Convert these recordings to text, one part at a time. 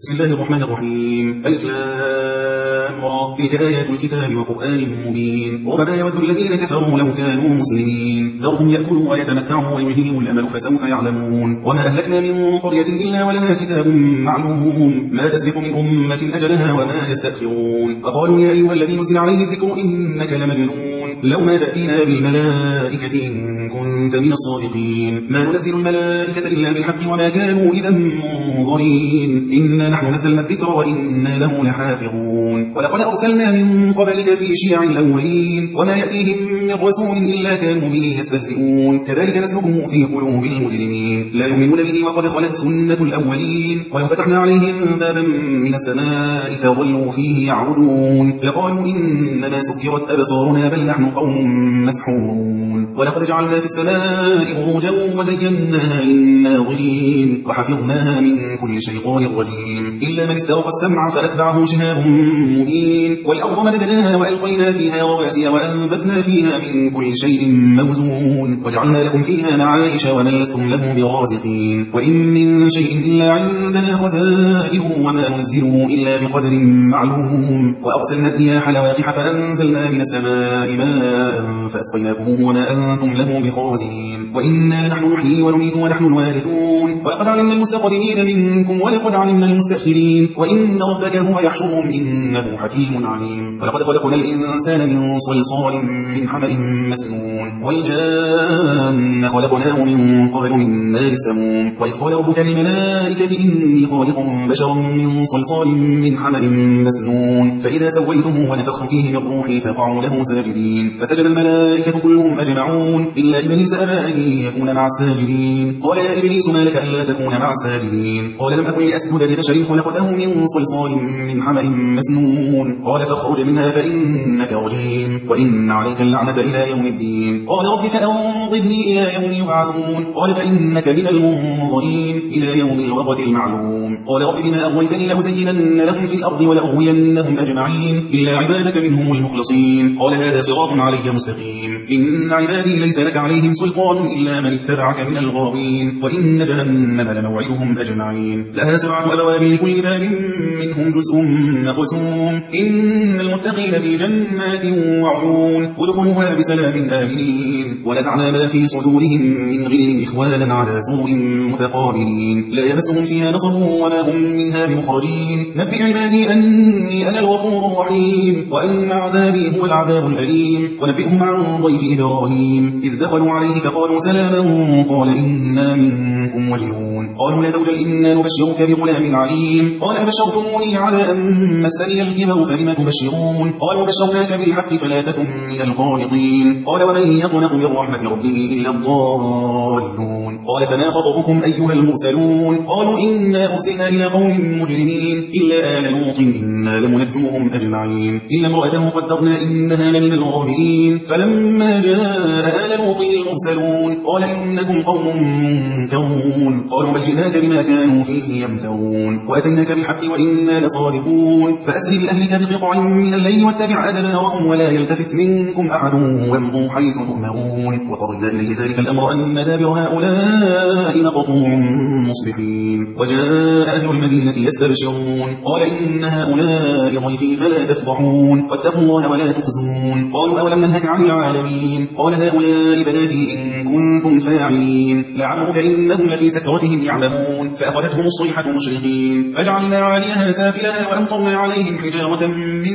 بسم الله الرحمن الرحيم. ألف لام را، تلك آيات الكتاب وقرآن مبين. ربما يود الذين كفروا لو كانوا مسلمين، ذرهم يأكلوا ويتمتعوا ويلههم الأمل فسوف يعلمون. وما أهلكنا من قرية إلا ولها كتاب معلوم، ما تسبق من أمة أجلها وما يستأخرون. وقالوا يا أيها الذي نزل عليه الذكر إنك لمجنون، لو ما تأتينا بالملائكة إن كنت من الصادقين. ما ننزل الملائكة إلا بالحق وما كانوا إذا منظرين. إنا نحن نزلنا الذكر وإنا له لحافظون. ولقد أرسلنا من قبلك في شيع الأولين، وما يأتيهم من رسول إلا كانوا به يستهزئون. كذلك نسلكه في قلوب المجرمين، لا يؤمنون به وقد خلت سنة الأولين. ولو فتحنا عليهم بابا من السماء فظلوا فيه يعرجون، لقالوا إنما سكرت أبصارنا بل نحن قوم مسحورون. ولقد جعلنا في السماء بروجا وزيناها للناظرين وحفظناها من كل شيطان رجيم، إلا من استرق السمع فأتبعه شهاب مبين. والأرض مددناها وألقينا فيها رواسي وأنبتنا فيها من كل شيء موزون، وجعلنا لكم فيها معايش ومن لستم له برازقين. وإن من شيء إلا عندنا خزائنه وما ننزله إلا بقدر معلوم. وأرسلنا الرياح لواقح فأنزلنا من السماء ماء فأسقيناكم وما أنتم له بخازنين. وإنا نحن نحيي ونميت ونحن الوارثون. ولقد علمنا المستقدمين منكم ولقد علمنا المستأخرين، وإن ربك هو يحشرهم إنه حكيم عليم. ولقد خلقنا الإنسان من صلصال من حمأ مسنون، والجان خلقناه من قبل من نار السموم. وإذ قال ربك للملائكة إني خالق بشرا من صلصال من حمأ مسنون، فإذا سويته ونفخت فيه من روحي فقعوا له ساجدين. فسجد الملائكة كلهم أجمعون إلا إبليس أبى أن يكون مع الساجدين. قال يا إبليس ما لك ألا تكون مع الساجدين؟ قال لم أكن لأسجد لبشر خلقته من صلصال من حمأ مسنون. قال فاخرج منها فإنك رجيم وإن عليك اللعنة إلى يوم الدين. قال رب فأنظرني إلى يوم يبعثون. قال فإنك من المنظرين إلى يوم الوقت المعلوم. قال رب بما أغويتني لأزينن لهم في الأرض ولأغوينهم أجمعين إلا عبادك منهم المخلصين. قال هذا صراط علي مستقيم. إن عبادي ليس لك عليهم سلطان إلا من اتبعك من الغاوين. وإن جهنم لموعدهم أجمعين، لها 7 أبواب لكل باب منهم جزء مقسوم. إن المتقين في جنات وعيون ادخلوها بسلام آمنين. ونزعنا ما في صدورهم من غل إخوانا على سرر متقابلين، لا يمسهم فيها نصب وما هم منها بمخرجين. نبئ عبادي أني أنا الغفور الرحيم وأن عذابي هو العذاب الأليم. ونبئهم عن ضيف إبراهيم إذ دخلوا عليه فقالوا سلاما قال إنا منكم وجلون. قالوا لا توجل إنا نبشرك بغلام عليم. قال أبشرتموني على أن مسني الكبر فبم تبشرون؟ قالوا بشرناك بالحق فلا تكن من القانطين. قال ومن يقنط من رحمة ربه إلا الضالون. قال فما خطبكم أيها المرسلون؟ قالوا إنا أرسلنا إلى قوم مجرمين إلا آل لوط إنا لمنجوهم أجمعين إلا امرأته قدرنا إنها لمن الغابرين. فلما جاء آل لوط المرسلون قال إنكم قوم منكرون. قالوا بل جئناك بما كانوا فيه يمترون وأتيناك بالحق وإنا لصادقون. فأسر بأهلك بقطع من الليل واتبع أدبارهم ولا يلتفت منكم أحد وامضوا حيث تؤمرون. وقضينا إليه ذلك الأمر أن دابر هؤلاء مقطوع مصبحين. وجاء أهل المدينة يستبشرون قال إن هؤلاء ضيفي فلا تفضحون واتقوا الله ولا تخزون. قالوا أولم ننهك عن العالمين؟ قال هؤلاء بناتي إن كنتم فاعلين. لعمرك إنهم لفي سكرتهم يعمهون. فأخذتهم الصيحة مشرقين فجعلنا عليها سافلها وأمطرنا عليهم حجارة من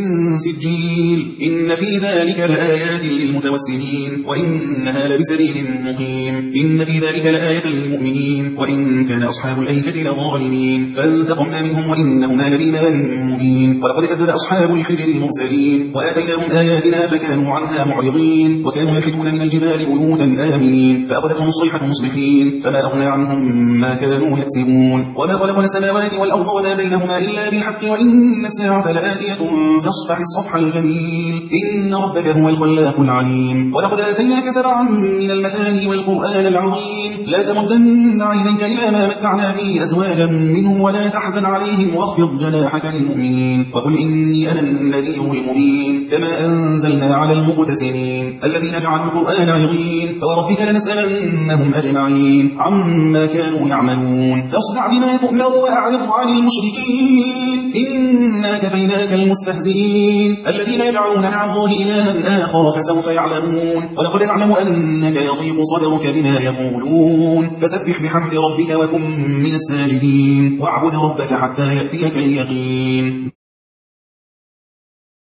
سجيل. إن في ذلك لآيات للمتوسمين وإنها لبسبيل مقيم. إن في ذلك لآية للمؤمنين وإن كان أصحاب الأيكة لظالمين. فانتقمنا منهم وإنهما لبإمام مبين. ولقد كذب أصحاب الحجر المرسلين وآتيناهم آياتنا فكانوا عنها معرضين. وكانوا ينحتون من الجبال بيوتا آمنين. فأخذتهم الصيحة مصبحين فما أغنى عنهم ما كانوا يكسبون. وما خلقنا السماوات والأرض وما بينهما إلا بالحق وإن الساعة لآتية فاصفح الصفح الجميل إن ربك هو الخلاق العليم. ولقد آتيناك 7 من المثاني والقرآن العظيم. لا تمدن عينيك إلى ما متعنا به أزواجا منهم ولا تحزن عليهم واخفض جناحك للمؤمنين وقل إني أنا النذير المبين. كما أنزلنا على المقتسمين الذين جعلوا القرآن عظيم. فوربك فلنسألنهم أجمعين عما كانوا يعملون فاصدع بما تؤمر وأعرض عن المشركين إنا كفيناك المستهزئين الذين يجعلون مع الله إلها آخر فسوف يعلمون ولقد نعلم أنك يضيق صدرك بما يقولون فسبح بحمد ربك وكن من الساجدين واعبد ربك حتى يأتيك اليقين